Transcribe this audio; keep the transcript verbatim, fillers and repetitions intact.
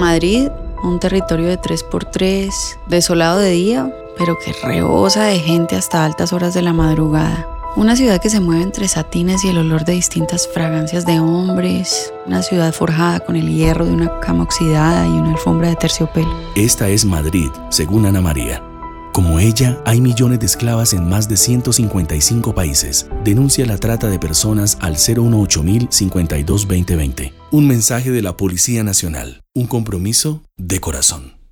Madrid, un territorio de tres por tres, desolado de día, pero que rebosa de gente hasta altas horas de la madrugada. Una ciudad que se mueve entre satines y el olor de distintas fragancias de hombres. Una ciudad forjada con el hierro de una cama oxidada y una alfombra de terciopelo. Esta es Madrid, según Ana María. Como ella, hay millones de esclavas en más de ciento cincuenta y cinco países. Denuncia la trata de personas al cero dieciocho mil cincuenta y dos veinte veinte. Un mensaje de la Policía Nacional. Un compromiso de corazón.